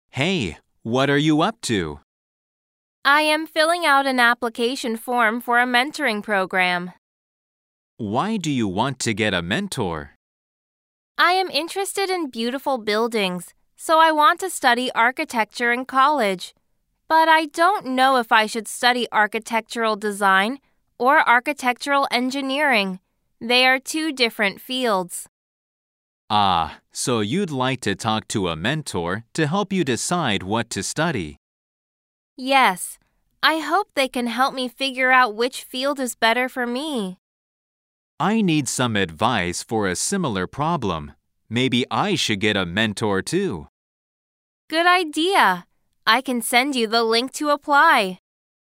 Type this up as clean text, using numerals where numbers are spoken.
Hey, what are you up to? I am filling out an application form for a mentoring program. Why do you want to get a mentor? I am interested in beautiful buildings, so I want to study architecture in college. But I don't know if I should study architectural design or architectural engineering. They are two different fields. So you'd like to talk to a mentor to help you decide what to study. Yes, I hope they can help me figure out which field is better for me. I need some advice for a similar problem. Maybe I should get a mentor too. Good idea. I can send you the link to apply.